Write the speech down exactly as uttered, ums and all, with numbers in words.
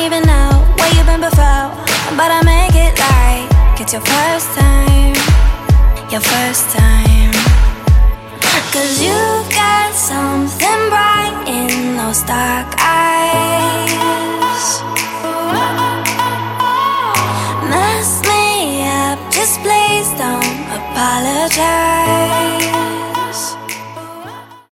even know where you've been before, but I make it like it's your first time, your first time. Cause you got something bright in those dark eyes. Mess me up, just please don't apologize.